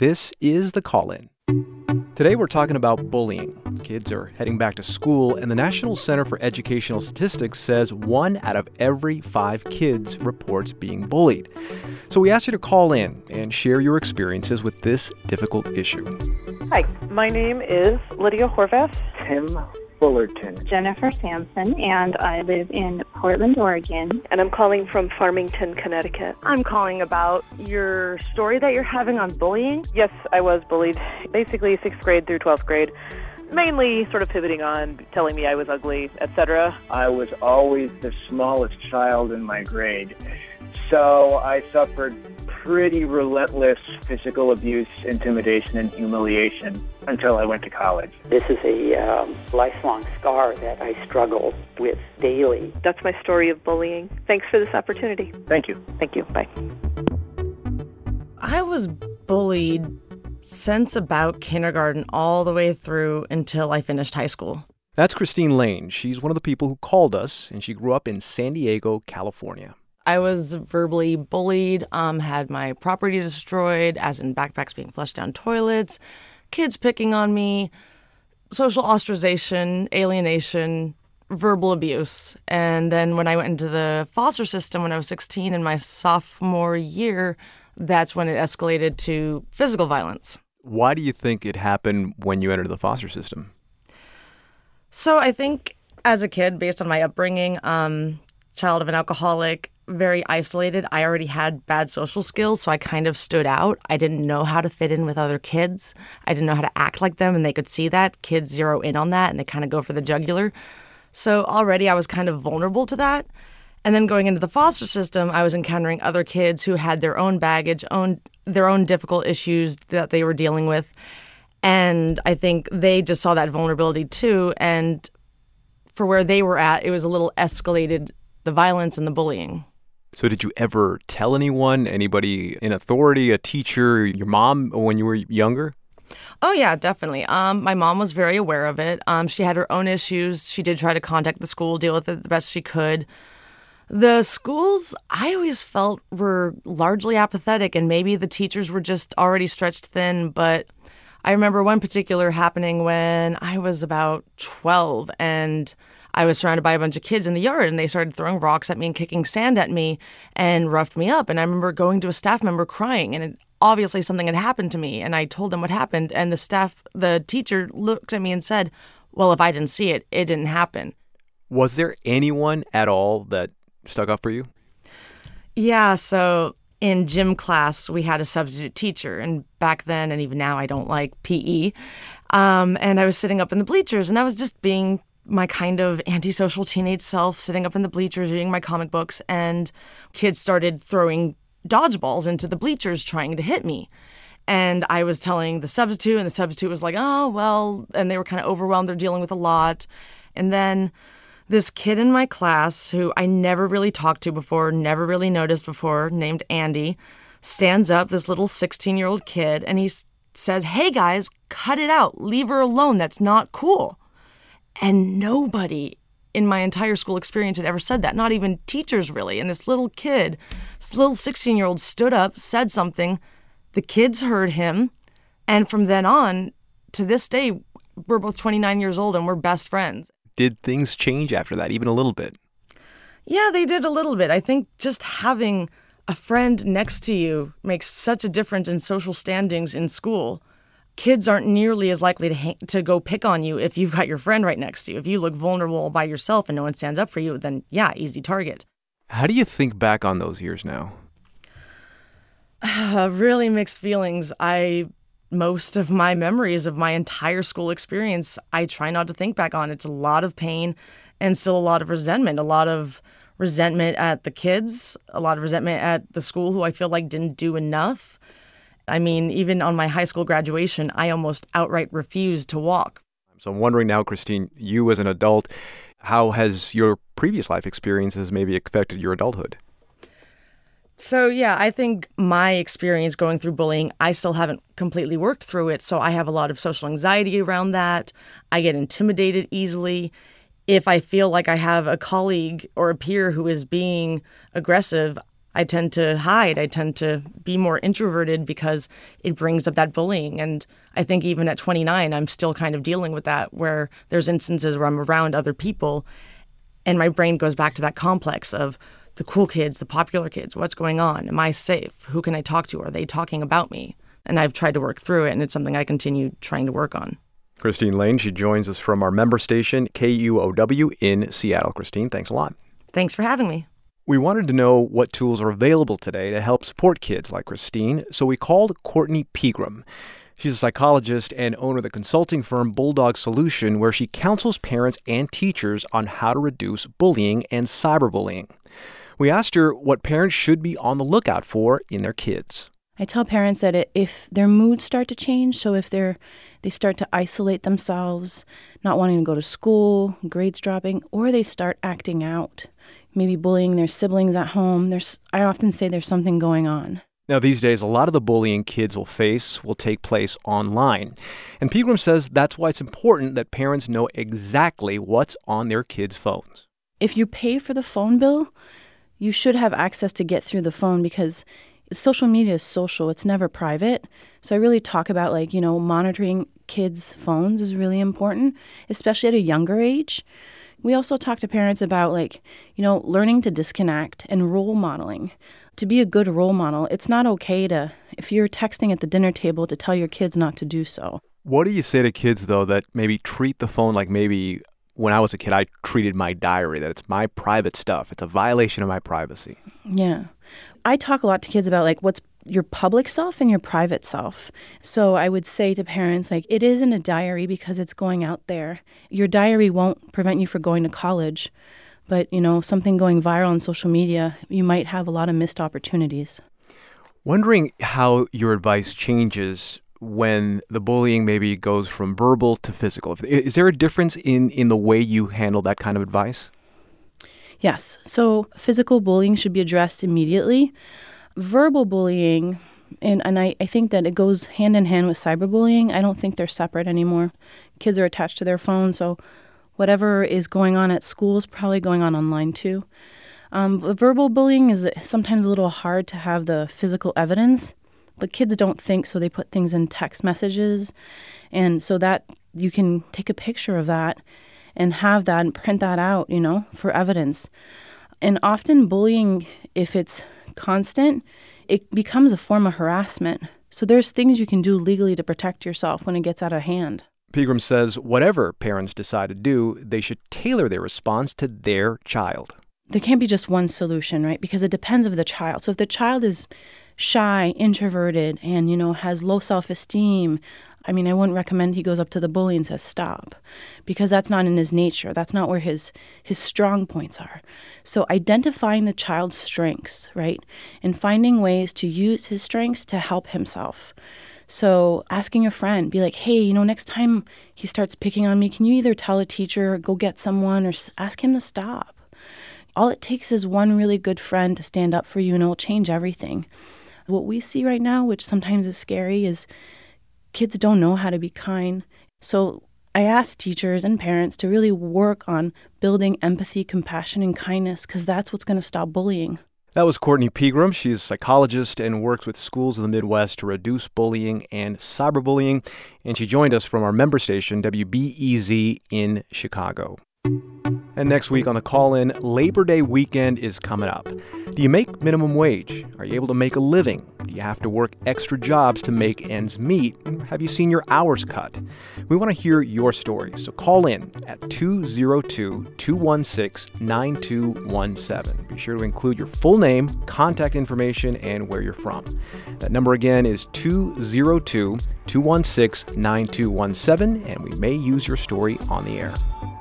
This is The Call-In. Today we're talking about bullying. Kids are heading back to school, and the National Center for Educational Statistics says 1 out of every 5 kids reports being bullied. So we asked you to call in and share your experiences with this difficult issue. Hi, my name is Lydia Horvath. Tim Fullerton. Jennifer Sampson, and I live in Portland, Oregon. And I'm calling from Farmington, Connecticut. I'm calling about your story that you're having on bullying. Yes, I was bullied. Basically 6th grade through 12th grade. Mainly sort of pivoting on telling me I was ugly, etc. I was always the smallest child in my grade, so I suffered pretty relentless physical abuse, intimidation, and humiliation until I went to college. This is a lifelong scar that I struggle with daily. That's my story of bullying. Thanks for this opportunity. Thank you. Thank you. Bye. I was bullied since about kindergarten all the way through until I finished high school. That's Christine Lane. She's one of the people who called us, and she grew up in San Diego, California. I was verbally bullied, had my property destroyed, as in backpacks being flushed down toilets, kids picking on me, social ostracization, alienation, verbal abuse. And then when I went into the foster system when I was 16 in my sophomore year, that's when it escalated to physical violence. Why do you think it happened when you entered the foster system? So I think as a kid, based on my upbringing, child of an alcoholic, very isolated. I already had bad social skills, so I kind of stood out. I didn't know how to fit in with other kids. I didn't know how to act like them, and they could see that. Kids zero in on that, and they kind of go for the jugular. So already I was kind of vulnerable to that. And then going into the foster system, I was encountering other kids who had their own baggage, their own difficult issues that they were dealing with. And I think they just saw that vulnerability too. And for where they were at, it was a little escalated, the violence and the bullying. So did you ever tell anyone, anybody in authority, a teacher, your mom, when you were younger? Oh, yeah, definitely. My mom was very aware of it. She had her own issues. She did try to contact the school, deal with it the best she could. The schools, I always felt, were largely apathetic, and maybe the teachers were just already stretched thin. But I remember one particular happening when I was about 12, and I was surrounded by a bunch of kids in the yard, and they started throwing rocks at me and kicking sand at me and roughed me up. And I remember going to a staff member crying, and obviously something had happened to me. And I told them what happened, and the teacher looked at me and said, well, if I didn't see it, it didn't happen. Was there anyone at all that stuck up for you? Yeah, so in gym class, we had a substitute teacher, and back then, and even now, I don't like PE. And I was sitting up in the bleachers, and I was just being my kind of antisocial teenage self, sitting up in the bleachers, reading my comic books, and kids started throwing dodgeballs into the bleachers trying to hit me. And I was telling the substitute, and the substitute was like, oh, well, and they were kind of overwhelmed. They're dealing with a lot. And then this kid in my class, who I never really talked to before, never really noticed before, named Andy, stands up, this little 16-year-old kid, and he says, hey, guys, cut it out. Leave her alone. That's not cool. And nobody in my entire school experience had ever said that, not even teachers really. And this little kid, this little 16-year-old stood up, said something. The kids heard him. And from then on, to this day, we're both 29 years old and we're best friends. Did things change after that, even a little bit? Yeah, they did a little bit. I think just having a friend next to you makes such a difference in social standings in school. Kids aren't nearly as likely to go pick on you if you've got your friend right next to you. If you look vulnerable by yourself and no one stands up for you, then yeah, easy target. How do you think back on those years now? Really mixed feelings. Most of my memories of my entire school experience, I try not to think back on. It's a lot of pain and still a lot of resentment. A lot of resentment at the kids, a lot of resentment at the school who I feel like didn't do enough. I mean, even on my high school graduation, I almost outright refused to walk. So I'm wondering now, Christine, you as an adult, how has your previous life experiences maybe affected your adulthood? So, yeah, I think my experience going through bullying, I still haven't completely worked through it. So I have a lot of social anxiety around that. I get intimidated easily. If I feel like I have a colleague or a peer who is being aggressive, I tend to hide. I tend to be more introverted because it brings up that bullying. And I think even at 29, I'm still kind of dealing with that, where there's instances where I'm around other people and my brain goes back to that complex of the cool kids, the popular kids. What's going on? Am I safe? Who can I talk to? Are they talking about me? And I've tried to work through it, and it's something I continue trying to work on. Christine Lane, she joins us from our member station, KUOW in Seattle. Christine, thanks a lot. Thanks for having me. We wanted to know what tools are available today to help support kids like Christine, so we called Courtney Pegram. She's a psychologist and owner of the consulting firm Bulldog Solution, where she counsels parents and teachers on how to reduce bullying and cyberbullying. We asked her what parents should be on the lookout for in their kids. I tell parents that if their moods start to change, so if they start to isolate themselves, not wanting to go to school, grades dropping, or they start acting out, maybe bullying their siblings at home, I often say there's something going on. Now, these days, a lot of the bullying kids will face will take place online. And Pegram says that's why it's important that parents know exactly what's on their kids' phones. If you pay for the phone bill, you should have access to get through the phone, because social media is social. It's never private. So I really talk about, monitoring kids' phones is really important, especially at a younger age. We also talk to parents about, learning to disconnect and role modeling. To be a good role model, it's not okay if you're texting at the dinner table, to tell your kids not to do so. What do you say to kids, though, that maybe treat the phone like maybe when I was a kid, I treated my diary, that it's my private stuff. It's a violation of my privacy. Yeah. I talk a lot to kids about what's your public self and your private self. So I would say to parents, it isn't a diary because it's going out there. Your diary won't prevent you from going to college. But, something going viral on social media, you might have a lot of missed opportunities. Wondering how your advice changes when the bullying maybe goes from verbal to physical. Is there a difference in the way you handle that kind of advice? Yes. So physical bullying should be addressed immediately. Verbal bullying, and I think that it goes hand in hand with cyberbullying. I don't think they're separate anymore. Kids are attached to their phone, so whatever is going on at school is probably going on online too. Verbal bullying is sometimes a little hard to have the physical evidence, but kids don't think, so they put things in text messages. And so that you can take a picture of that and have that and print that out, for evidence. And often bullying, if it's constant, it becomes a form of harassment. So there's things you can do legally to protect yourself when it gets out of hand. Pegram says whatever parents decide to do, they should tailor their response to their child. There can't be just one solution, right? Because it depends on the child. So if the child is shy, introverted, and, has low self-esteem, I wouldn't recommend he goes up to the bully and says, stop, because that's not in his nature. That's not where his strong points are. So identifying the child's strengths, right? And finding ways to use his strengths to help himself. So asking a friend, be like, hey, next time he starts picking on me, can you either tell a teacher, or go get someone, or ask him to stop? All it takes is one really good friend to stand up for you, and it'll change everything. What we see right now, which sometimes is scary, is kids don't know how to be kind. So I ask teachers and parents to really work on building empathy, compassion, and kindness, because that's what's going to stop bullying. That was Courtney Pegram. She's a psychologist and works with schools in the Midwest to reduce bullying and cyberbullying. And she joined us from our member station, WBEZ in Chicago. And next week on the call-in, Labor Day weekend is coming up. Do you make minimum wage? Are you able to make a living? Do you have to work extra jobs to make ends meet? Have you seen your hours cut? We want to hear your story, so call in at 202-216-9217. Be sure to include your full name, contact information, and where you're from. That number again is 202-216-9217, and we may use your story on the air.